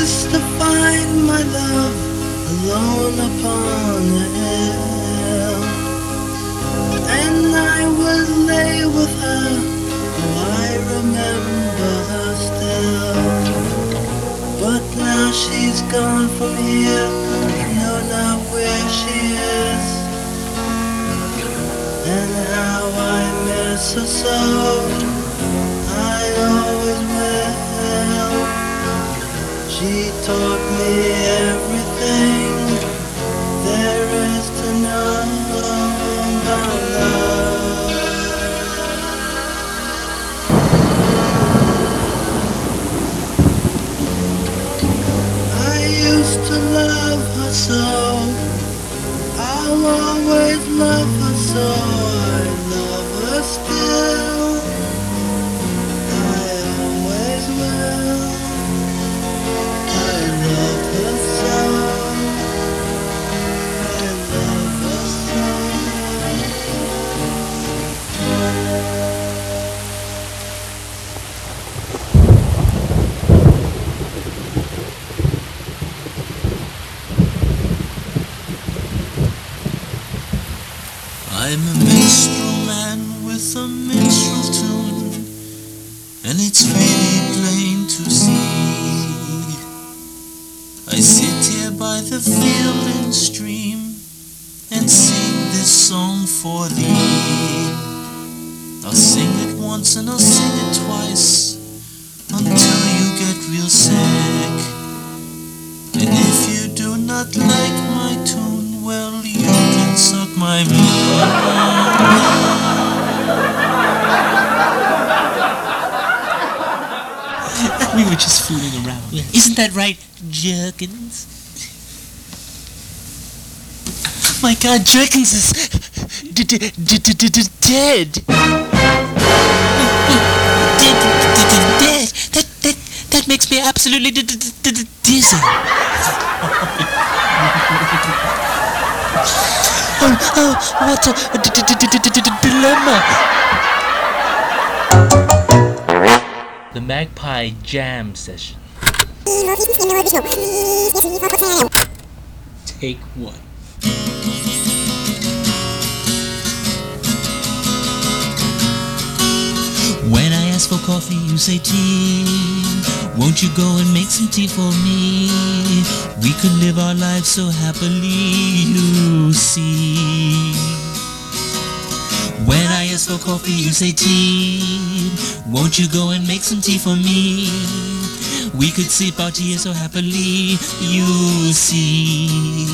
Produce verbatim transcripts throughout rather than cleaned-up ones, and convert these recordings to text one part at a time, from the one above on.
used to find my love alone upon a hill, and I would lay with her. Oh, I remember her still. But now she's gone from here, I know not where she is, and how I miss her so, I always will. She taught me everything there is to know about love. I used to love her so, I'll always love her so, I love her still, I always will. I love her so, I love her so. I'm a minstrel man with a minstrel tune, and it's very plain to see. I sit here by the field and stream, and sing this song for thee. I'll sing it once and I'll sing it twice, until you get real sick. And if you do not like my tune, well, you can suck my We were just fooling around. Yes. Isn't that right, Jerkins? My God, Jerkins is d- d- d- d- d- d- dead. Dead, d- d- dead. That that that makes me absolutely d- d- d- d- dizzy. Oh, oh, what a d- d- d- d- d- d- dilemma. The Magpie Jam Session. Take one. When I ask for coffee, you say tea. Won't you go and make some tea for me? We could live our lives so happily, you see. When I ask for coffee, you say tea. Won't you go and make some tea for me? We could sip our tea so happily, you see.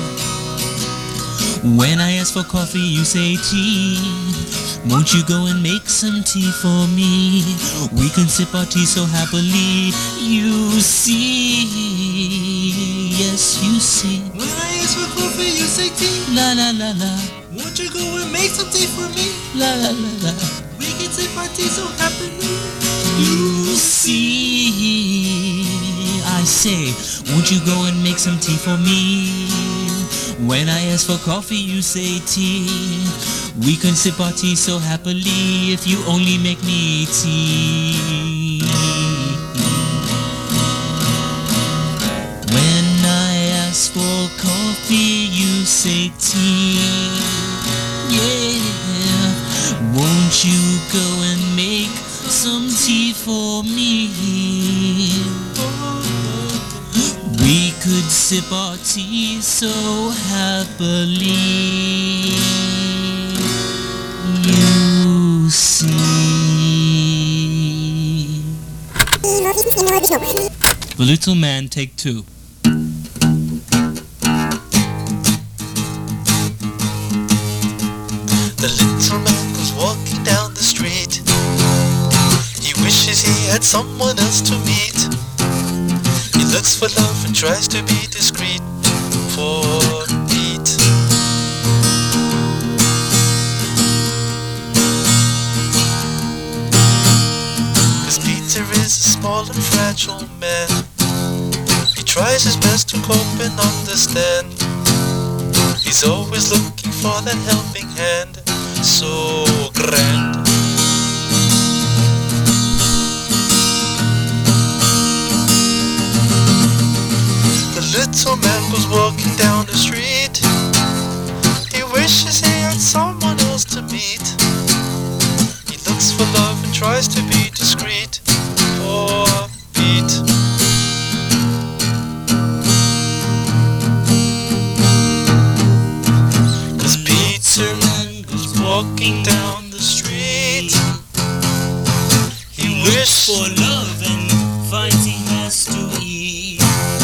When I ask for coffee, you say tea. Won't you go and make some tea for me? We can sip our tea so happily, you see. Yes, you see. When I ask for coffee, you say tea. La la la la. Won't you go and make some tea for me? La la la la. We can sip our tea so happily. You see. I say, won't you go and make some tea for me? When I ask for coffee, you say tea. We can sip our tea so happily if you only make me tea. When I ask for coffee, you say tea. Yeah, won't you go and make some tea for me? We could sip our tea so happily, you see. The Little Man, take two. The little man was walking down the street. He wishes he had someone else to meet. He looks for love and tries to be discreet for Pete. Cause Peter is a small and fragile man. He tries his best to cope and understand. He's always looking for that helping hand, so grand. little man was walking down the street. He wishes he had someone else to meet. He looks for love and tries to be discreet. Poor Pete. Cause Peter was walking down the street. He wished For love and finds he has to eat.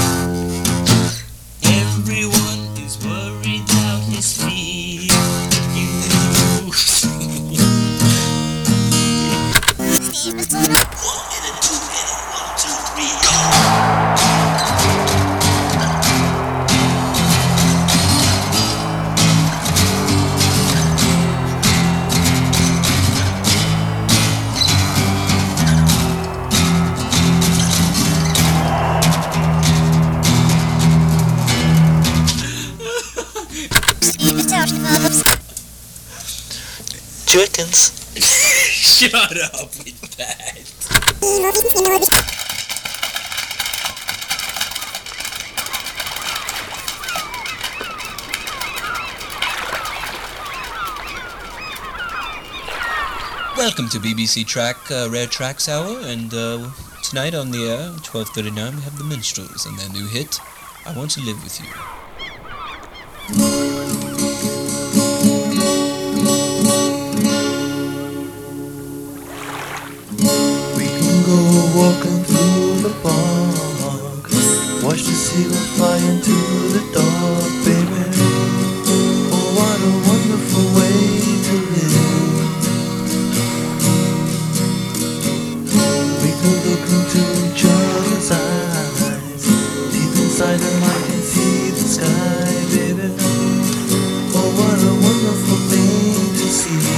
Everyone is worried about his feet. You One and a two and a one, two, three, go. Chickens. Shut up with that. Welcome to B B C Track uh, Rare Tracks Hour, and uh, tonight on the air, twelve thirty-nine, we have the Minstrels and their new hit, I Want to Live With You. We can go walking through the park, watch the sea go fly into the dark, baby. Oh, what a wonderful way to live. We can look into each other's eyes, deep inside them I can see the sky, baby. Oh, what a wonderful thing to see.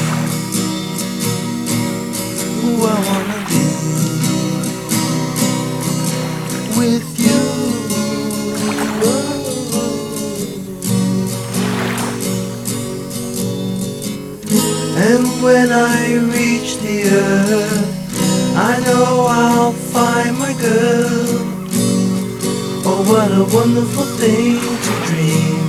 Ooh, I wanna be with you. And when I reach the earth, I know I'll find my girl. Oh, what a wonderful thing to dream.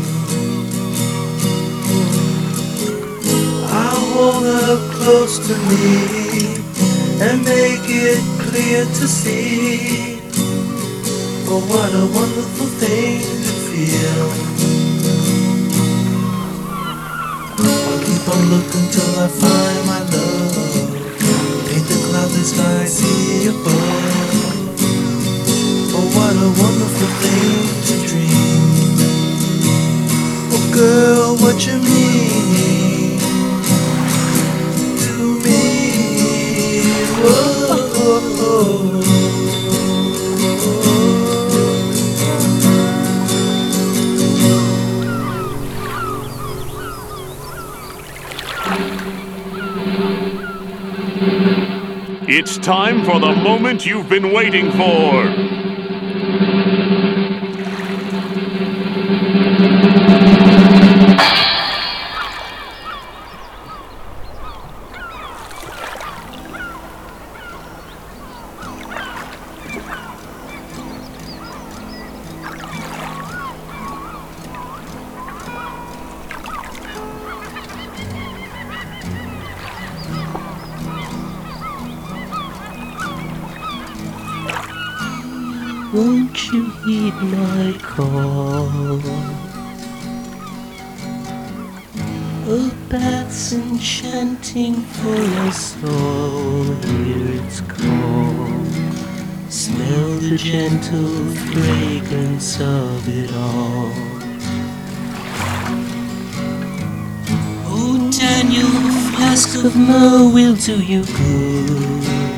I'll hold her close to me and make it clear to see. Oh, what a wonderful thing to feel. I'll keep on looking till I find my love. Paint the cloudy sky, see above. Oh, what a wonderful thing to dream. Oh, girl, what you mean to me? Whoa, oh, oh. It's time for the moment you've been waiting for. Won't you heed my call? Oh, bats enchanting for us all, hear its call. Smell the gentle fragrance of it all. Oh, Daniel, A flask of myrrh will do you good.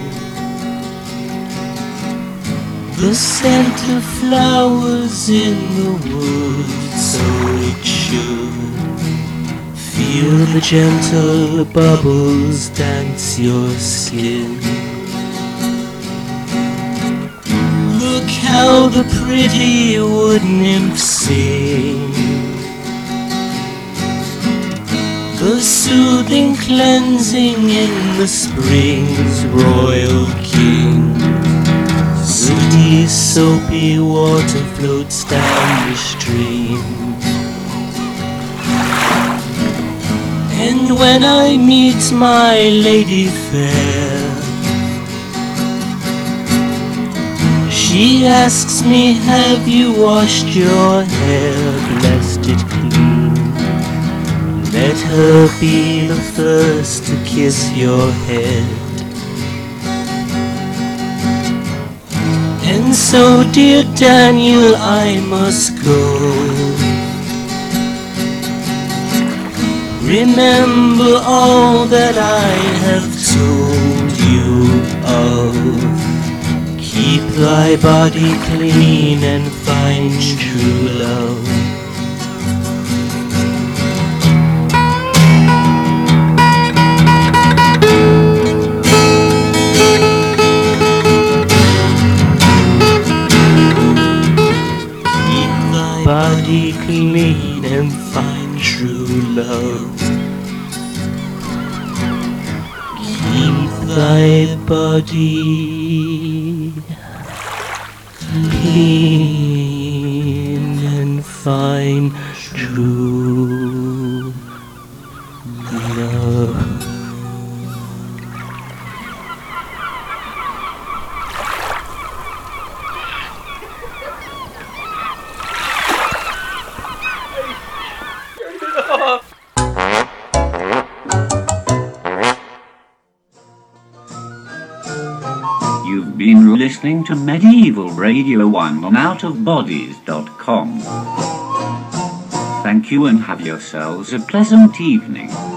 The scent of flowers in the woods, so it should. Feel the gentle bubbles dance your skin. Look how the pretty wood nymphs sing. The soothing cleansing in the spring's royal king. Dirty, soapy water floats down the stream. And when I meet my lady fair, she asks me, have you washed your hair, blessed it clean? Let her be the first to kiss your head. And so, dear Daniel, I must go. Remember all that I have told you of. Keep thy body clean and find true love. Keep thy body clean and find true love. Keep thy body clean and find true love. You've been listening to Medieval Radio one on out of bodies dot com. Thank you and have yourselves a pleasant evening.